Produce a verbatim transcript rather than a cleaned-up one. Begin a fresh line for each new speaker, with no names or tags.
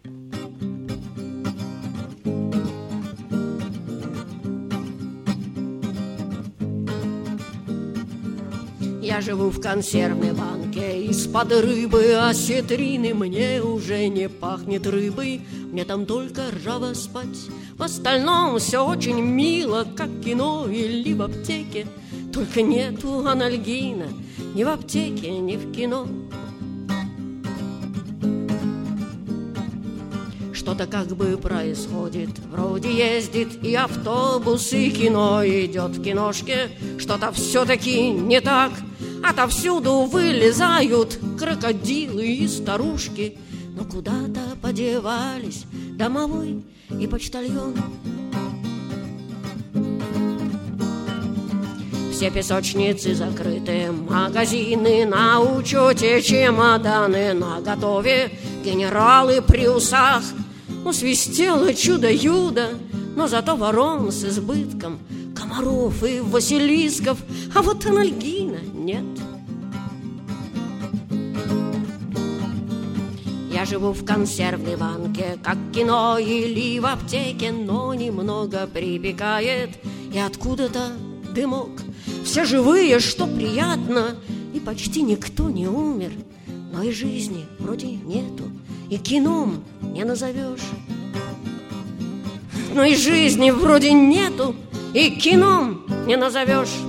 Я живу в консервной банке, из-под рыбы осетрины. Мне уже не пахнет рыбой, мне там только ржаво спать. В остальном все очень мило, как кино или в аптеке. Только нету анальгина ни в аптеке, ни в кино. Что-то как бы происходит, вроде ездит и автобус, и кино идет в киношке. Что-то все-таки не так. Отовсюду вылезают крокодилы и старушки. Но куда-то подевались домовой и почтальон. Все песочницы закрыты, магазины на учете, чемоданы наготове, генералы при усах. Усвистело чудо-юдо, но зато ворон с избытком, комаров и василисков, а вот анальгина нет. Я живу в консервной банке, как кино или в аптеке, но немного припекает, и откуда-то дымок. Все живые, что приятно, и почти никто не умер, но и жизни вроде нету, и кином не назовешь. Но и жизни вроде нету, и кином не назовешь.